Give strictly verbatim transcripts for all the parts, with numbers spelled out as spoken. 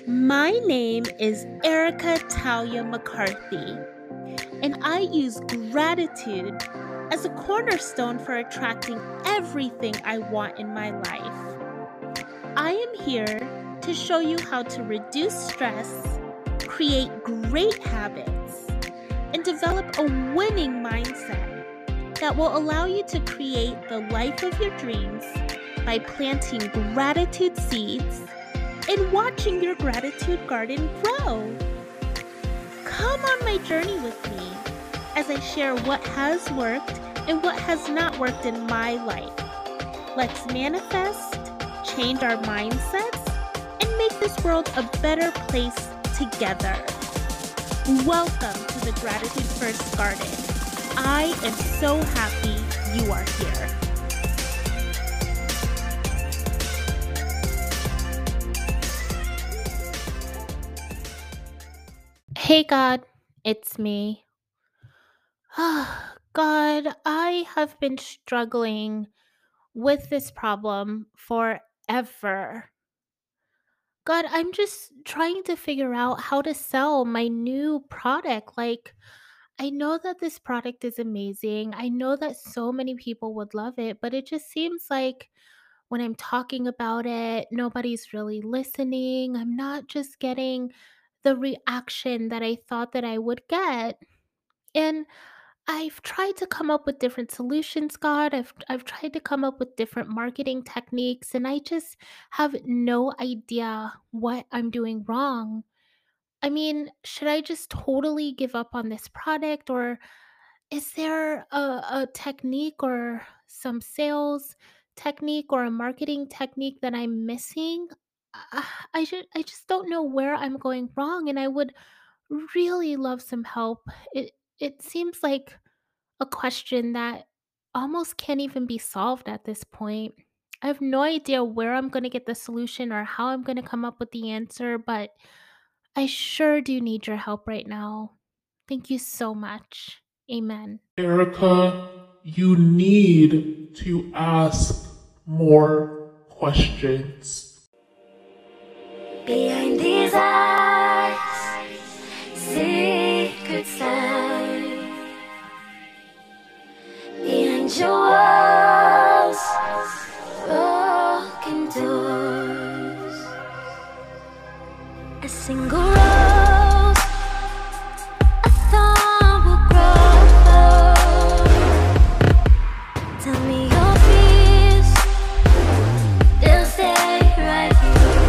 My name is Erica Talia McCarthy, and I use gratitude as a cornerstone for attracting everything I want in my life. I am here to show you how to reduce stress, create great habits, and develop a winning mindset that will allow you to create the life of your dreams by planting gratitude seeds and watching your gratitude garden grow. Come on my journey with me as I share what has worked and what has not worked in my life. Let's manifest, change our mindsets, and make this world a better place together. Welcome to the Gratitude First Garden. I am so happy you are here. Hey God, it's me. God, I have been struggling with this problem forever. God, I'm just trying to figure out how to sell my new product. Like, I know that this product is amazing. I know that so many people would love it, but it just seems like when I'm talking about it, nobody's really listening. I'm not just getting the reaction that I thought that I would get. And I've tried to come up with different solutions, God. I've I've tried to come up with different marketing techniques, and I just have no idea what I'm doing wrong. I mean, should I just totally give up on this product, or is there a, a technique or some sales technique or a marketing technique that I'm missing? Uh, I should I just don't know where I'm going wrong, and I would really love some help. It it seems like a question that almost can't even be solved at this point. I have no idea where I'm going to get the solution or how I'm going to come up with the answer, but I sure do need your help right now. Thank you so much. Amen. Erica, you need to ask more questions. Behind these eyes, secrets lie. Behind your walls, broken doors. A single rose, a thorn will grow. Tell me your fears, they'll stay right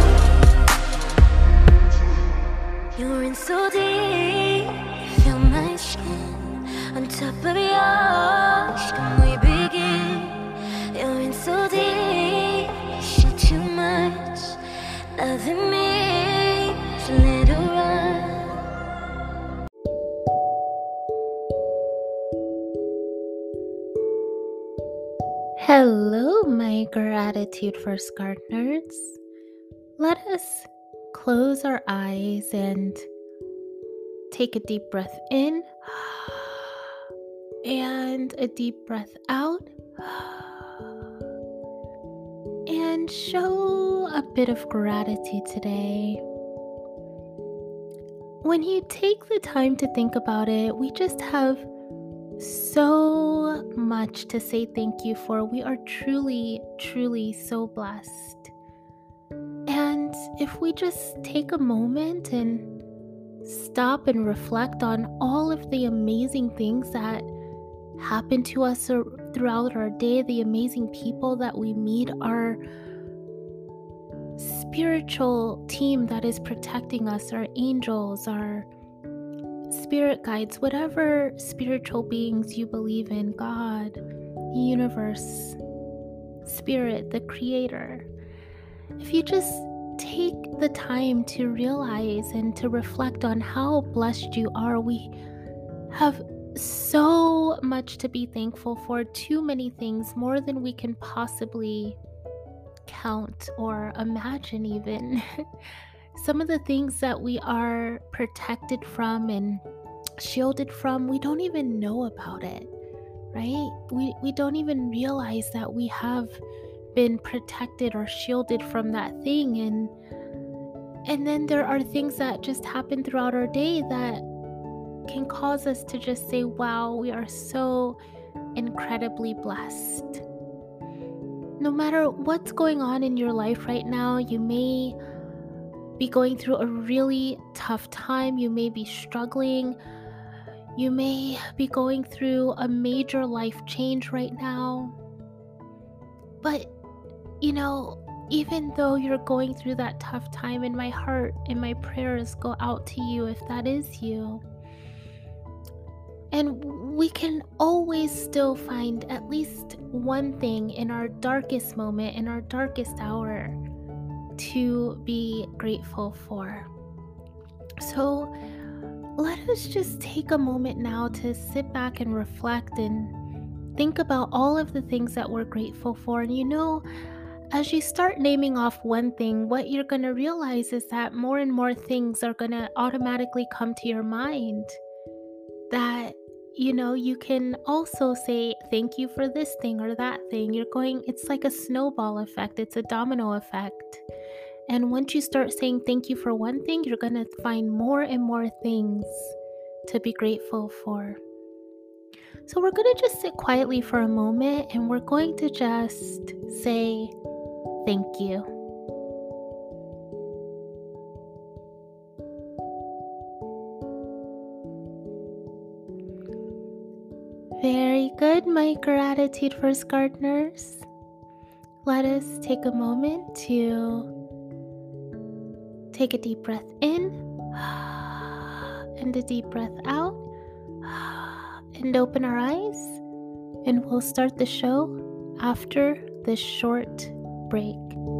here. You're in so deep, feel my skin on top of yours. Can we begin? You're in so deep, you shoot too much. Loving me, so let it run. Hello, my gratitude first gardeners. Let us close our eyes and take a deep breath in and a deep breath out, and show a bit of gratitude today. When you take the time to think about it, we just have so much to say thank you for. We are truly, truly so blessed. And if we just take a moment and stop and reflect on all of the amazing things that happen to us throughout our day, the amazing people that we meet, our spiritual team that is protecting us, our angels, our spirit guides, whatever spiritual beings you believe in, God, the universe, spirit, the creator. If you just take the time to realize and to reflect on how blessed you are, we have so much to be thankful for, too many things, more than we can possibly count or imagine even. Some of the things that we are protected from and shielded from, we don't even know about it, right? We, we don't even realize that we have been protected or shielded from that thing. And And then there are things that just happen throughout our day that can cause us to just say, wow, we are so incredibly blessed. No matter what's going on in your life right now, you may be going through a really tough time, you may be struggling, you may be going through a major life change right now. But, you know, even though you're going through that tough time, in my heart and my prayers go out to you if that is you. And we can always still find at least one thing in our darkest moment, in our darkest hour, to be grateful for. So let us just take a moment now to sit back and reflect and think about all of the things that we're grateful for. And you know, as you start naming off one thing, what you're going to realize is that more and more things are going to automatically come to your mind. That, you know, you can also say thank you for this thing or that thing. You're going, it's like a snowball effect, it's a domino effect. And once you start saying thank you for one thing, you're going to find more and more things to be grateful for. So we're going to just sit quietly for a moment and we're going to just say thank you. Very good, my Gratitude First Gardeners. Let us take a moment to take a deep breath in and a deep breath out and open our eyes, and we'll start the show after this short break.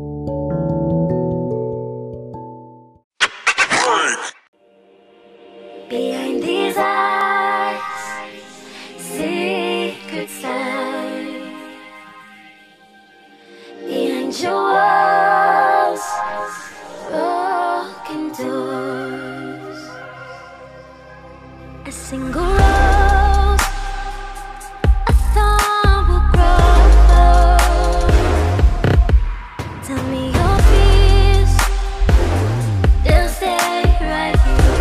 Behind these eyes, secret signs. Behind your walls, broken doors. A single rose, a thorn will grow. Tell me your fears, they'll stay right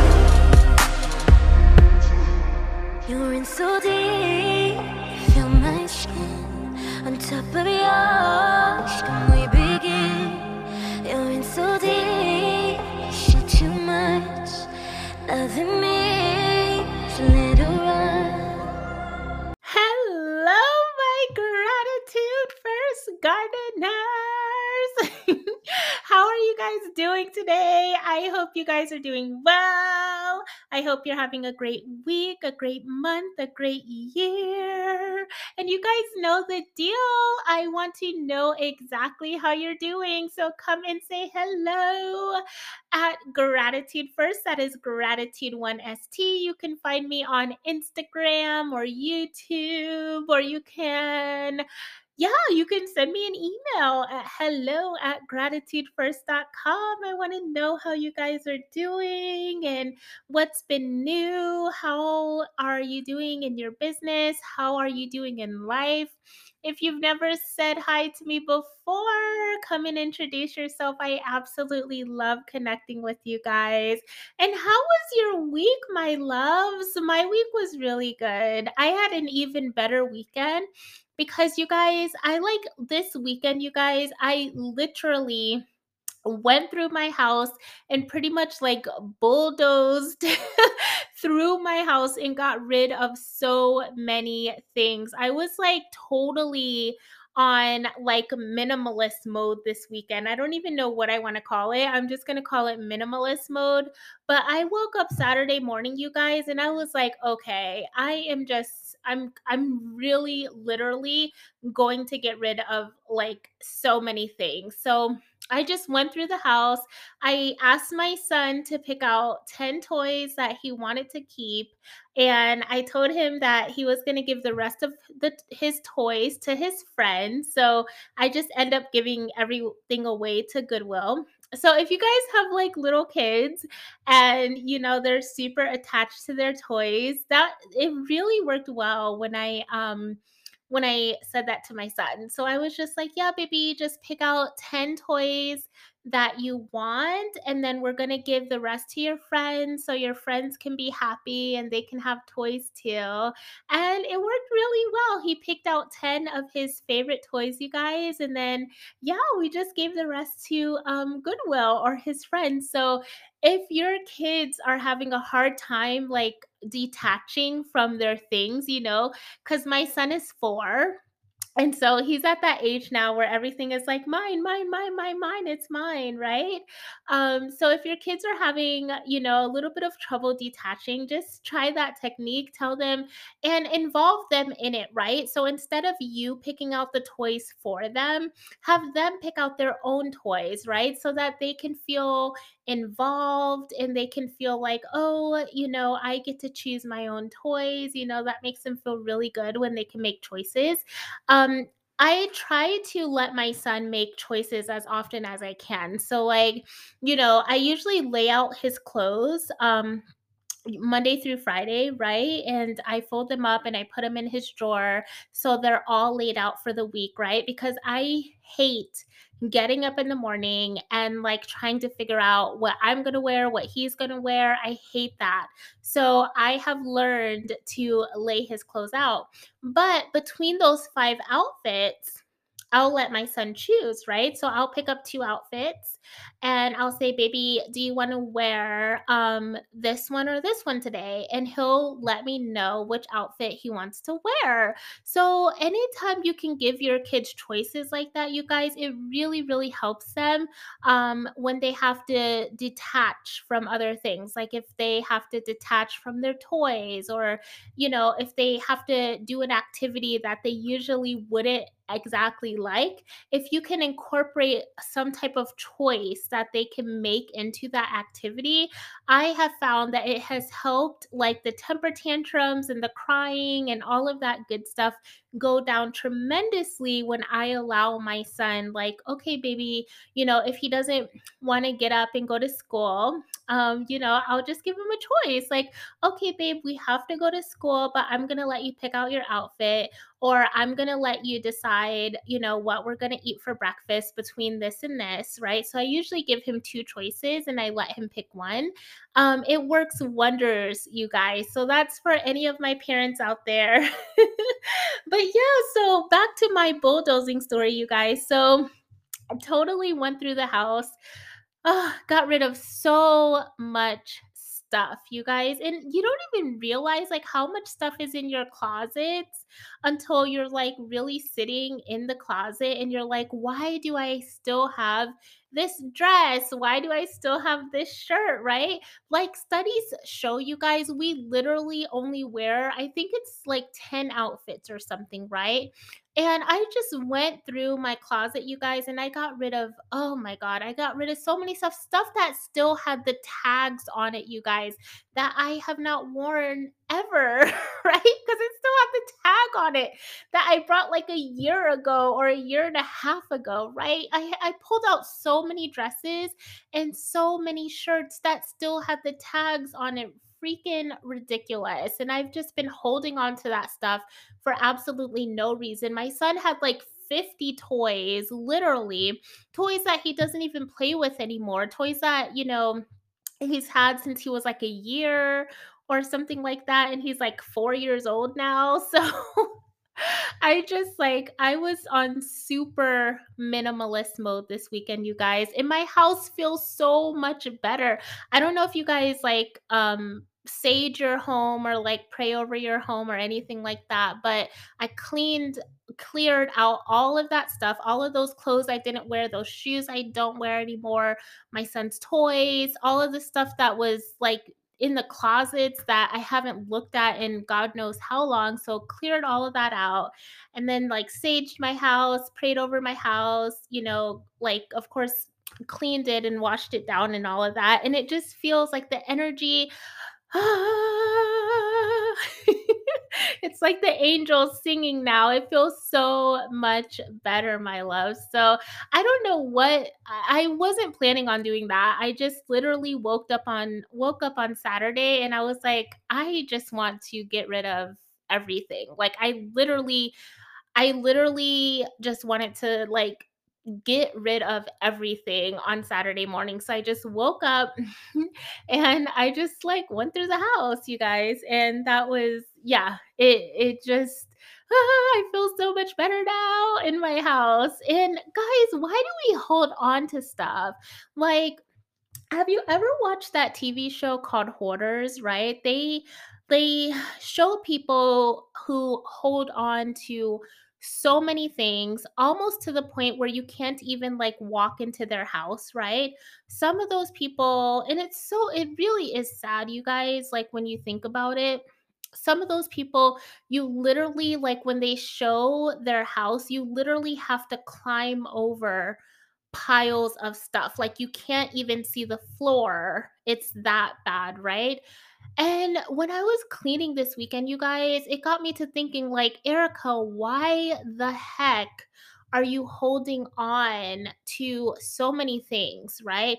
here. You're in so deep, feel my skin on top of yours. Can we begin? You're in so deep, you share too much. Loving me is a little run. Hello, my Gratitude First Gardeners! How are you guys doing today? I hope you guys are doing well. I hope you're having a great week, a great month, a great year. And you guys know the deal. I want to know exactly how you're doing. So come and say hello at Gratitude First. That is Gratitude one S T. You can find me on Instagram or YouTube, or you can, yeah, you can send me an email at hello at gratitude first dot com. I want to know how you guys are doing and what's been new. How are you doing in your business? How are you doing in life? If you've never said hi to me before, come and introduce yourself. I absolutely love connecting with you guys. And how was your week, my loves? My week was really good. I had an even better weekend because you guys, I like this weekend, you guys, I literally went through my house and pretty much like bulldozed through my house and got rid of so many things. I was like totally on like minimalist mode this weekend. I don't even know what I want to call it. I'm just going to call it minimalist mode. But I woke up Saturday morning, you guys, and I was like, okay, I am just I'm I'm really literally going to get rid of like so many things. So I just went through the house. I asked my son to pick out ten toys that he wanted to keep. And I told him that he was going to give the rest of the, his toys to his friends. So I just end up giving everything away to Goodwill. So if you guys have like little kids and you know they're super attached to their toys, that it really worked well when I um when I said that to my son. So I was just like, yeah, baby, just pick out ten toys that you want, and then we're going to give the rest to your friends so your friends can be happy and they can have toys too. And it worked really well. He picked out ten of his favorite toys, you guys, and then yeah, we just gave the rest to um, Goodwill or his friends. So if your kids are having a hard time like detaching from their things, you know, because my son is four, and so he's at that age now where everything is like mine, mine, mine, mine, mine, it's mine, right? Um, so if your kids are having, you know, a little bit of trouble detaching, just try that technique, tell them and involve them in it, right? So instead of you picking out the toys for them, have them pick out their own toys, right? So that they can feel involved and they can feel like, oh, you know, I get to choose my own toys. You know, that makes them feel really good when they can make choices. Um, I try to let my son make choices as often as I can. So, like, you know, I usually lay out his clothes. Um, Monday through Friday, right? And I fold them up and I put them in his drawer so they're all laid out for the week, right? Because I hate getting up in the morning and like trying to figure out what I'm going to wear, what he's going to wear. I hate that. So I have learned to lay his clothes out. But between those five outfits, I'll let my son choose, right? So I'll pick up two outfits and I'll say, "Baby, do you want to wear um this one or this one today?" And he'll let me know which outfit he wants to wear. So anytime you can give your kids choices like that, you guys, it really really helps them um when they have to detach from other things. Like if they have to detach from their toys, or you know, if they have to do an activity that they usually wouldn't exactly like, if you can incorporate some type of choice that they can make into that activity, I have found that it has helped like the temper tantrums and the crying and all of that good stuff go down tremendously when I allow my son, like, okay, baby, you know, if he doesn't want to get up and go to school, um, you know, I'll just give him a choice. Like, okay, babe, we have to go to school, but I'm going to let you pick out your outfit, or I'm going to let you decide, you know, what we're going to eat for breakfast between this and this, right? So I usually give him two choices and I let him pick one. Um, it works wonders, you guys. So that's for any of my parents out there. But yeah, so back to my bulldozing story, you guys. So I totally went through the house. Ugh, got rid of so much stuff, you guys. And you don't even realize like how much stuff is in your closets until you're like really sitting in the closet and you're like, why do I still have this dress? Why do I still have this shirt? Right? Like studies show, you guys, we literally only wear, I think it's like ten outfits or something, right? And I just went through my closet, you guys, and I got rid of, oh my God, I got rid of so many stuff, stuff that still had the tags on it, you guys, that I have not worn ever, right? Because it still had the tag on it that I brought like a year ago or a year and a half ago, right? I, I pulled out so many dresses and so many shirts that still had the tags on it. Freaking ridiculous. And I've just been holding on to that stuff for absolutely no reason. My son had like fifty toys, literally, toys that he doesn't even play with anymore, toys that, you know, he's had since he was like a year or something like that. And he's like four years old now. So I just like I was on super minimalist mode this weekend, you guys. And my house feels so much better. I don't know if you guys like um sage your home or like pray over your home or anything like that, but I cleaned cleared out all of that stuff, all of those clothes I didn't wear, those shoes I don't wear anymore, my son's toys, all of the stuff that was like in the closets that I haven't looked at in God knows how long. So cleared all of that out and then like saged my house, prayed over my house, you know, like of course cleaned it and washed it down and all of that. And it just feels like the energy it's like the angels singing now. It feels so much better, my love. So I don't know what I I wasn't planning on doing that. I just literally woke up on woke up on Saturday and I was like, I just want to get rid of everything. Like I literally I literally just wanted to like get rid of everything on Saturday morning. So I just woke up and I just like went through the house, you guys. And that was, yeah, it it just I feel so much better now in my house. And guys, why do we hold on to stuff? Like, have you ever watched that T V show called Hoarders, right? They they show people who hold on to so many things almost to the point where you can't even like walk into their house, right? Some of those people, and it's so it really is sad, you guys, like when you think about it. Some of those people, you literally like when they show their house, you literally have to climb over piles of stuff. Like you can't even see the floor. It's that bad, right? And when I was cleaning this weekend, you guys, it got me to thinking like, Erica, why the heck are you holding on to so many things, right?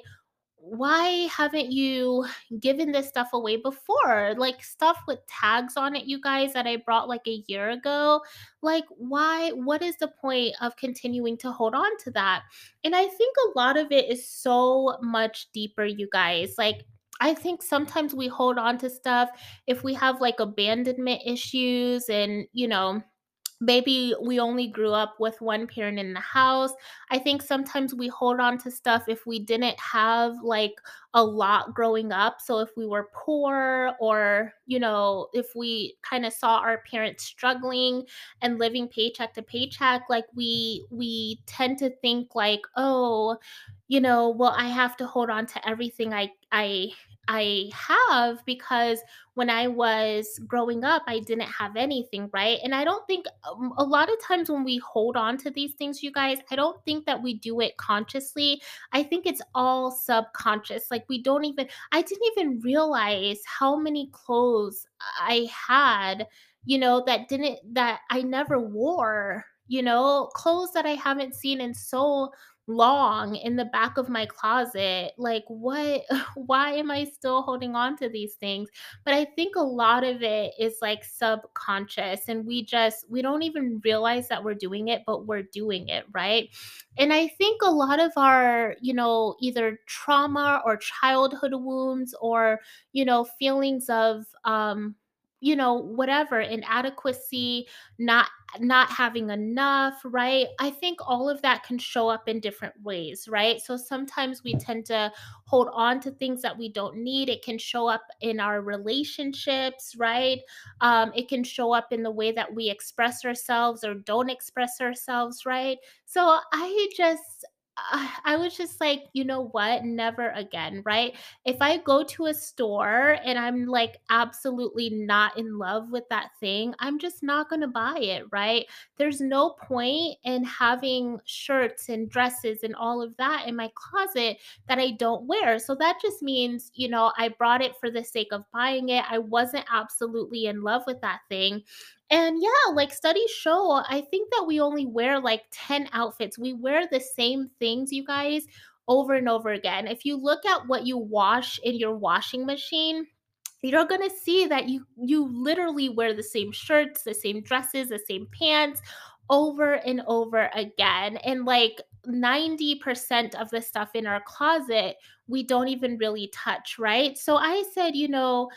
Why haven't you given this stuff away before? Like stuff with tags on it, you guys, that I brought like a year ago. Like, why? What is the point of continuing to hold on to that? And I think a lot of it is so much deeper, you guys. Like, I think sometimes we hold on to stuff if we have like abandonment issues and, you know, maybe we only grew up with one parent in the house. I think sometimes we hold on to stuff if we didn't have like a lot growing up. So if we were poor or, you know, if we kind of saw our parents struggling and living paycheck to paycheck, like we we tend to think like, "Oh, you know, well I have to hold on to everything I I I have because when I was growing up, I didn't have anything, right?" And I don't think um, a lot of times when we hold on to these things, you guys, I don't think that we do it consciously. I think it's all subconscious. Like we don't even, I didn't even realize how many clothes I had, you know, that didn't, that I never wore, you know, clothes that I haven't seen in so long in the back of my closet. Like, what, why am I still holding on to these things? But I think a lot of it is like subconscious and we just we don't even realize that we're doing it, but we're doing it, right? And I think a lot of our, you know, either trauma or childhood wounds or, you know, feelings of um you know whatever inadequacy, not not having enough, right? I think all of that can show up in different ways, right? So sometimes we tend to hold on to things that we don't need. It can show up in our relationships, right? Um, it can show up in the way that we express ourselves or don't express ourselves, right? So I just, uh, I was just like, you know what? Never again, right? If I go to a store and I'm like absolutely not in love with that thing, I'm just not going to buy it, right? There's no point in having shirts and dresses and all of that in my closet that I don't wear. So that just means, you know, I brought it for the sake of buying it. I wasn't absolutely in love with that thing. And yeah, like studies show, I think that we only wear like ten outfits. We wear the same things, you guys, over and over again. If you look at what you wash in your washing machine, you're going to see that you you literally wear the same shirts, the same dresses, the same pants over and over again. And like ninety percent of the stuff in our closet, we don't even really touch, right? So I said, you know,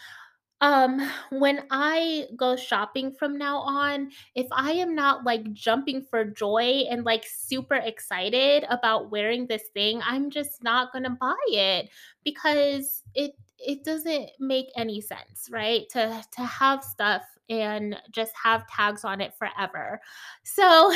um, when I go shopping from now on, if I am not like jumping for joy and like super excited about wearing this thing, I'm just not going to buy it because it it doesn't make any sense, right? To to have stuff and just have tags on it forever. So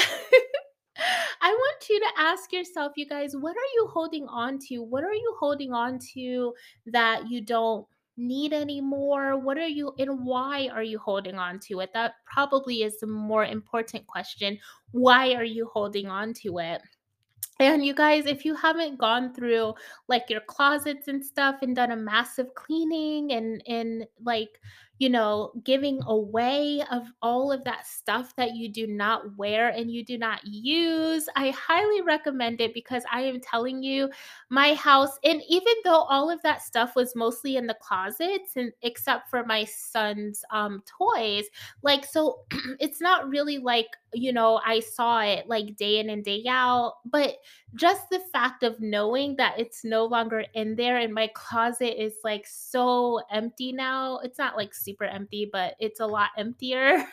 I want you to ask yourself, you guys, what are you holding on to? What are you holding on to that you don't need anymore? What are you and why are you holding on to it? That probably is the more important question. Why are you holding on to it? And you guys, if you haven't gone through like your closets and stuff and done a massive cleaning and and like, you know, giving away of all of that stuff that you do not wear and you do not use. I highly recommend it because I am telling you, my house, and even though all of that stuff was mostly in the closets and except for my son's um toys, like so it's not really like, you know, I saw it like day in and day out, but just the fact of knowing that it's no longer in there and my closet is like so empty now. It's not like super empty, but it's a lot emptier.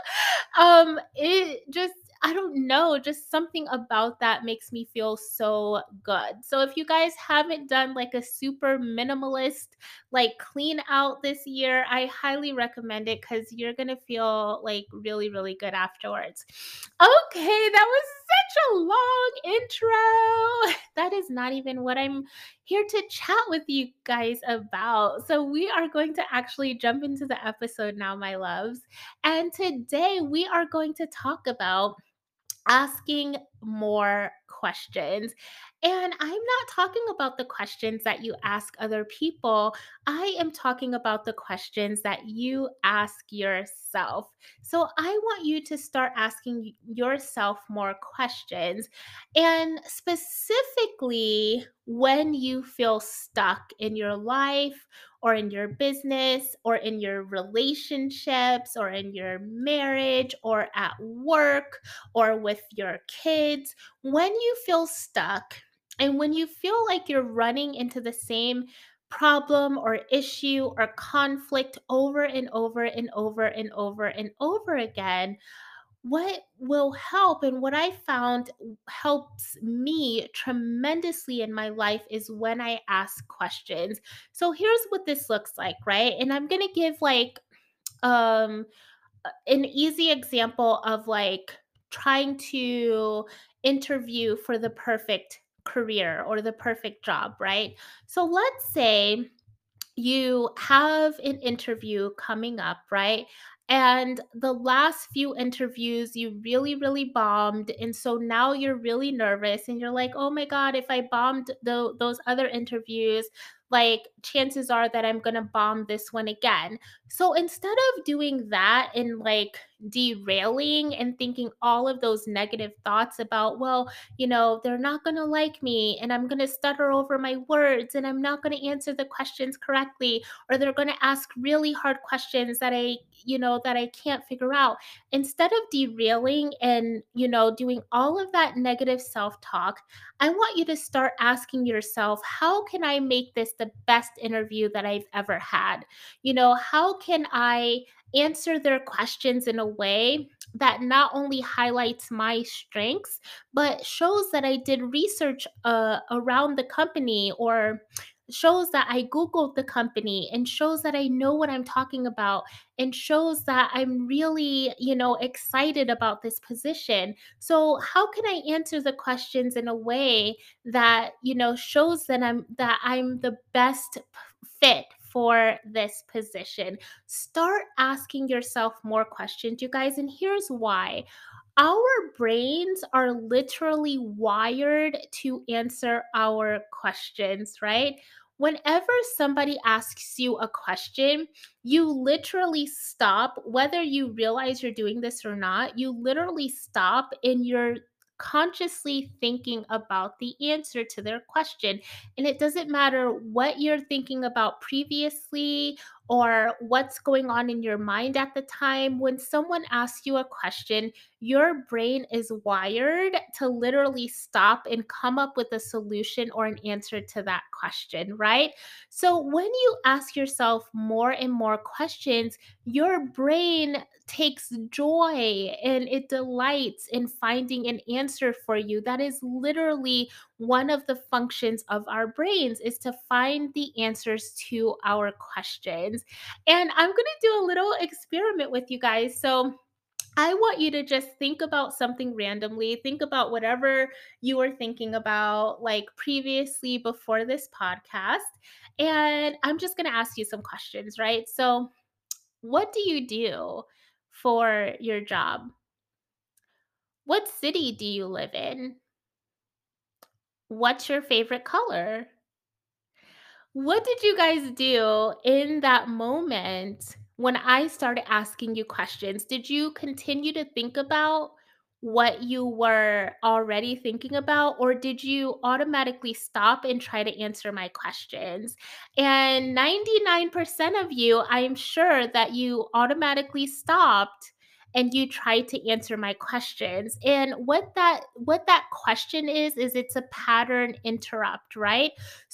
um it just, I don't know, just something about that makes me feel so good. So if you guys haven't done like a super minimalist like clean out this year, I highly recommend it cuz you're going to feel like really really good afterwards. Okay, that was such a long intro. That is not even what I'm here to chat with you guys about. So we are going to actually jump into the episode now, my loves. And today we are going to talk about asking more questions. And I'm not talking about the questions that you ask other people. I am talking about the questions that you ask yourself. So I want you to start asking yourself more questions. And specifically, when you feel stuck in your life or in your business or in your relationships or in your marriage or at work or with your kids, when you feel stuck and when you feel like you're running into the same problem or issue or conflict over and over and over and over and over again, what will help and what I found helps me tremendously in my life is when I ask questions. So here's what this looks like, right? And I'm going to give like um an easy example of like trying to interview for the perfect career or the perfect job, right? So let's say you have an interview coming up, right? And the last few interviews, you really, really bombed. And so now you're really nervous and you're like, oh my God, if I bombed tho- those other interviews, like chances are that I'm going to bomb this one again. So instead of doing that and like derailing and thinking all of those negative thoughts about, well, you know, they're not going to like me and I'm going to stutter over my words and I'm not going to answer the questions correctly or they're going to ask really hard questions that I, you know, that I can't figure out. Instead of derailing and, you know, doing all of that negative self-talk, I want you to start asking yourself, how can I make this the best interview that I've ever had? You know, how can I answer their questions in a way that not only highlights my strengths but shows that I did research uh, around the company or shows that I Googled the company and shows that I know what I'm talking about and shows that I'm really, you know, excited about this position. So, how can I answer the questions in a way that, you know, shows that I'm that I'm the best p- fit for this position? Start asking yourself more questions, you guys, and here's why. Our brains are literally wired to answer our questions, right? Whenever somebody asks you a question, you literally stop, whether you realize you're doing this or not, you literally stop and you're consciously thinking about the answer to their question. And it doesn't matter what you're thinking about previously or what's going on in your mind at the time. When someone asks you a question, your brain is wired to literally stop and come up with a solution or an answer to that question, right? So when you ask yourself more and more questions, your brain takes joy and it delights in finding an answer for you. That is literally one of the functions of our brains is to find the answers to our questions. And I'm going to do a little experiment with you guys. So I want you to just think about something randomly. Think about whatever you were thinking about, like previously before this podcast. And I'm just going to ask you some questions, right? So, what do you do for your job? What city do you live in? What's your favorite color? What did you guys do in that moment when I started asking you questions, did you continue to think about what you were already thinking about, or did you automatically stop and try to answer my questions? And ninety-nine percent of you, I'm sure that you automatically stopped and you tried to answer my questions. And what that what that question is is it's a pattern interrupt, right?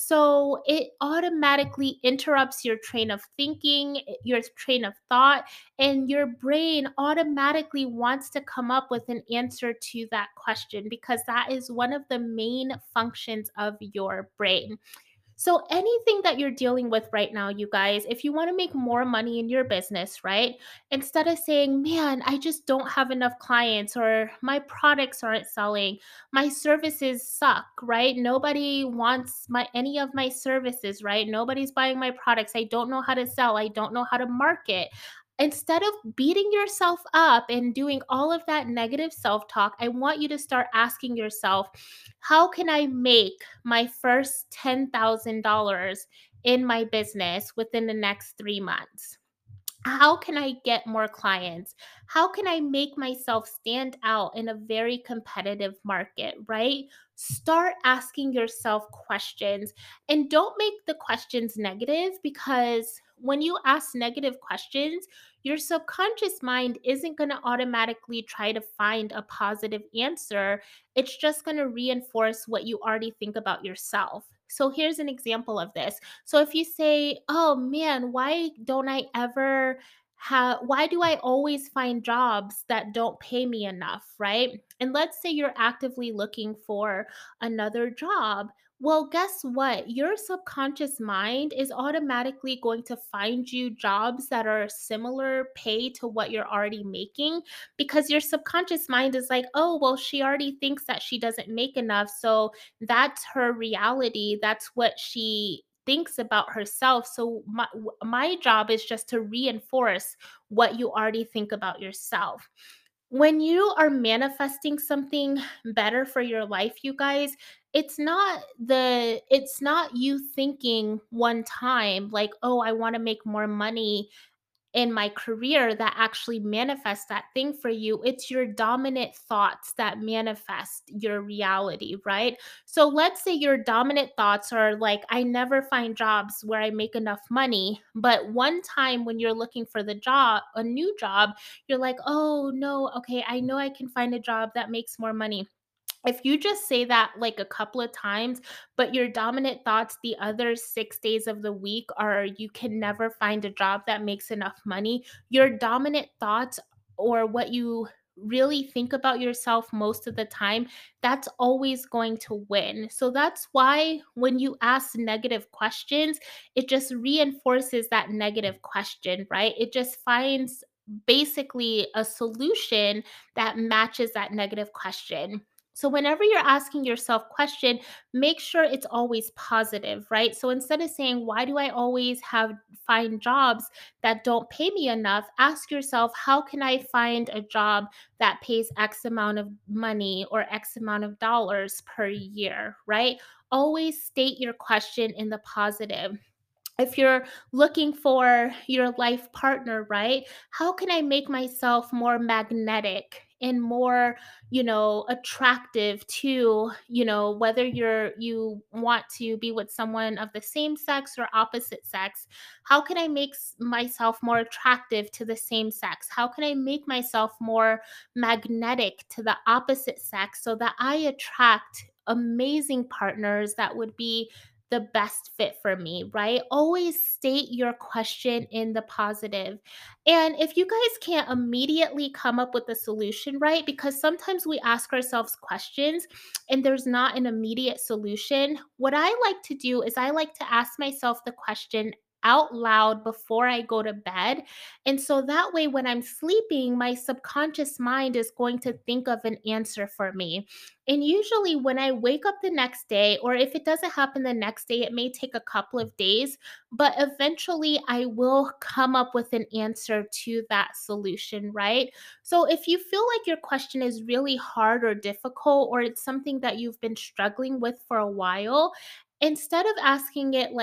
So it automatically interrupts your train of thinking, eh, your train of thought, and your brain automatically wants to come up with an answer to that question because that is one of the main functions of your brain. So, anything that you're dealing with right now, you guys, if you want to make more money in your business, right? Instead of saying, man, I just don't have enough clients or my products aren't selling, my services suck, right? Nobody wants my any of my services, right? Nobody's buying my products. I don't know how to sell. I don't know how to market. Instead of beating yourself up and doing all of that negative self talk, I want you to start asking yourself, how can I make my first ten thousand dollars in my business within the next three months? How can I get more clients? How can I make myself stand out in a very competitive market, right? Start asking yourself questions and don't make the questions negative because when you ask negative questions, your subconscious mind isn't going to automatically try to find a positive answer. It's just going to reinforce what you already think about yourself. So here's an example of this. So if you say, "Oh man, why don't I ever have why do I always find jobs that don't pay me enough?" Right? And let's say you're actively looking for another job. Well, guess what? Your subconscious mind is automatically going to find you jobs that are similar pay to what you're already making because your subconscious mind is like, "Oh, well, she already thinks that she doesn't make enough. So that's her reality. That's what she thinks about herself. So my w- my job is just to reinforce what you already think about yourself." When you are manifesting something better for your life, you guys, it's not the it's not you thinking one time like, "Oh, I want to make more money in my career," that actually manifests that thing for you. It's your dominant thoughts that manifest your reality, right? So let's say your dominant thoughts are like, "I never find jobs where I make enough money." But one time when you're looking for the job, a new job, you're like, "Oh no, okay, I know I can find a job that makes more money." If you just say that like a couple of times, but your dominant thoughts the other six days of the week are you can never find a job that makes enough money, your dominant thoughts or what you really think about yourself most of the time, that's always going to win. So that's why when you ask negative questions, it just reinforces that negative question, right? It just finds basically a solution that matches that negative question. So whenever you're asking yourself question, make sure it's always positive, right? So instead of saying, "Why do I always have find jobs that don't pay me enough?" Ask yourself, "How can I find a job that pays X amount of money or X amount of dollars per year?" Right? Always state your question in the positive. If you're looking for your life partner, right? How can I make myself more magnetic and more, you know, attractive to, you know, whether you're you want to be with someone of the same sex or opposite sex? How can I make s- myself more attractive to the same sex? How can I make myself more magnetic to the opposite sex so that I attract amazing partners that would be the best fit for me, right? Always state your question in the positive. And if you guys can't immediately come up with a solution, right? Because sometimes we ask ourselves questions and there's not an immediate solution. What I like to do is I like to ask myself the question out loud before I go to bed. And so that way, when I'm sleeping, my subconscious mind is going to think of an answer for me. And usually, when I wake up the next day, or if it doesn't happen the next day, it may take a couple of days, but eventually I will come up with an answer to that solution, right? So, if you feel like your question is really hard or difficult, or it's something that you've been struggling with for a while, instead of asking it like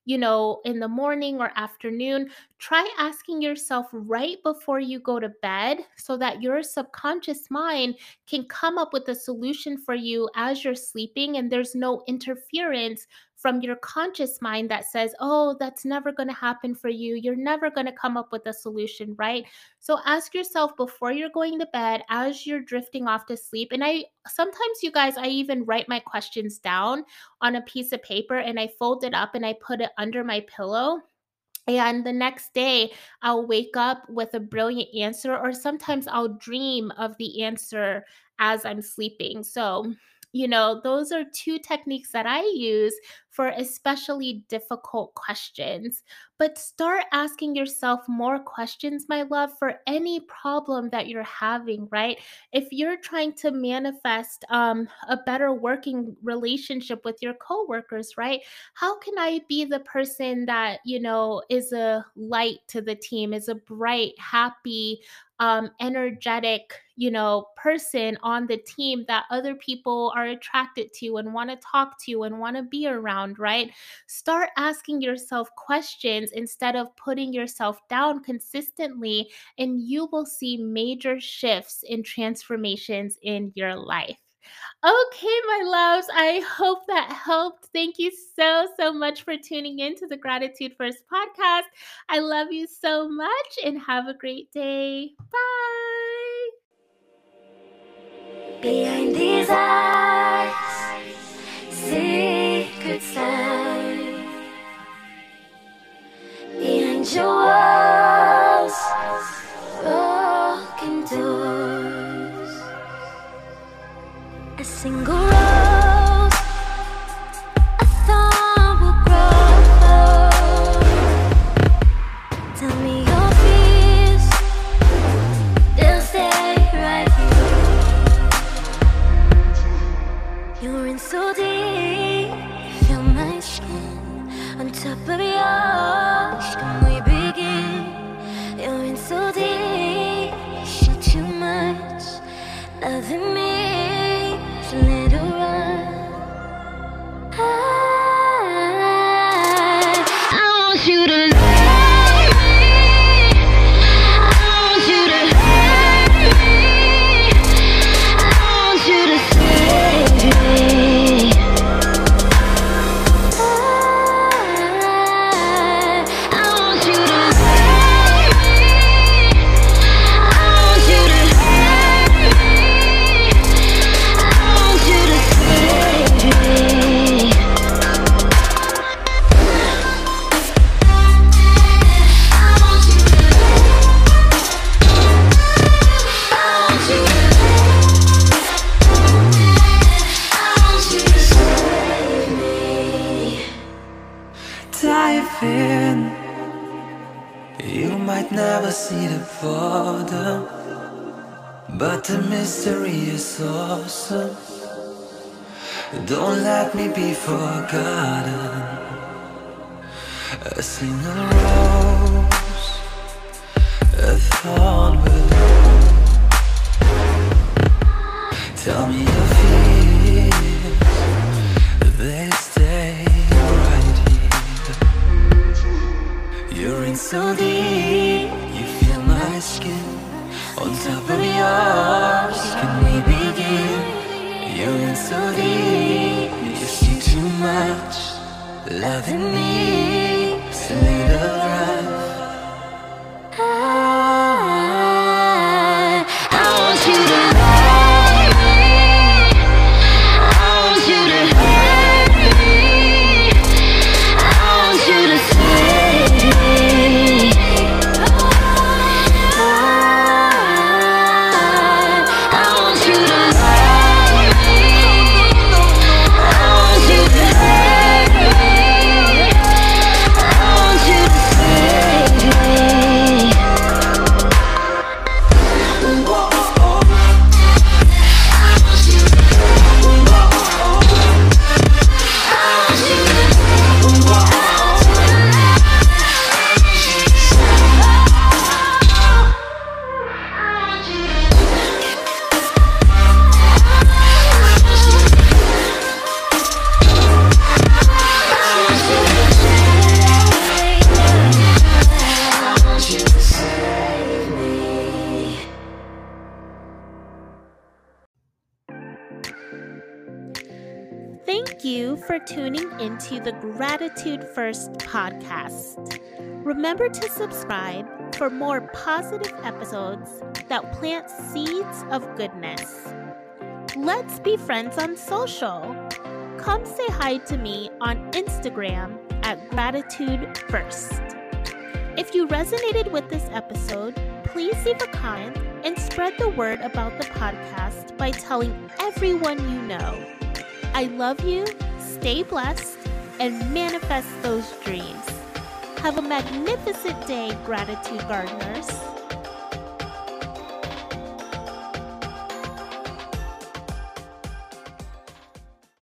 you know, in the morning or afternoon, try asking yourself right before you go to bed so that your subconscious mind can come up with a solution for you as you're sleeping, and there's no interference from your conscious mind that says, oh, that's never going to happen for you. You're never going to come up with a solution, right? So ask yourself before you're going to bed, as you're drifting off to sleep. And I sometimes, you guys, I even write my questions down on a piece of paper and I fold it up and I put it under my pillow. And the next day, I'll wake up with a brilliant answer, or sometimes I'll dream of the answer as I'm sleeping. So, you know, those are two techniques that I use for especially difficult questions. But start asking yourself more questions, my love, for any problem that you're having, right? If you're trying to manifest um, a better working relationship with your coworkers, right? How can I be the person that, you know, is a light to the team, is a bright, happy, um, energetic, you know, person on the team that other people are attracted to and want to talk to and want to be around, right? Start asking yourself questions instead of putting yourself down consistently, and you will see major shifts and transformations in your life. Okay, my loves, I hope that helped. Thank you so, so much for tuning in to the Gratitude First podcast. I love you so much and have a great day. Bye. Behind these eyes, secrets lie. Behind your walls, broken doors. A single rose, a thorn will grow. Tell me your fears, they'll stay right here. You're in so deep, feel my skin on top of yours. Can we begin? You're in so deep, you share too much, loving me. Let it run. I, I want you to love me. I want you to hurt me. I want you to save me. I, I want you to love me. I want you to hurt me. I want you to save me. I want you to, I want you to, I want you to save me. Dive in. You might never see the border, but the mystery is awesome. Don't let me be forgotten. A single rose, a thorn will tell me your fears, they stay right here. You're in so deep, you feel my skin on top of yours. Can we begin? You're in so deep, you see too much, loving me, so little life. I, I want you to love me. I want you to hurt me. I want you to save me. I, I want you to love me. I want you to hurt me. I want you to save me. for tuning into the Gratitude First podcast. Remember to subscribe for more positive episodes that plant seeds of goodness. Let's be friends on social. Come say hi to me on Instagram at Gratitude First. If you resonated with this episode, please leave a comment and spread the word about the podcast by telling everyone you know. I love you, stay blessed, and manifest those dreams. Have a magnificent day, Gratitude Gardeners.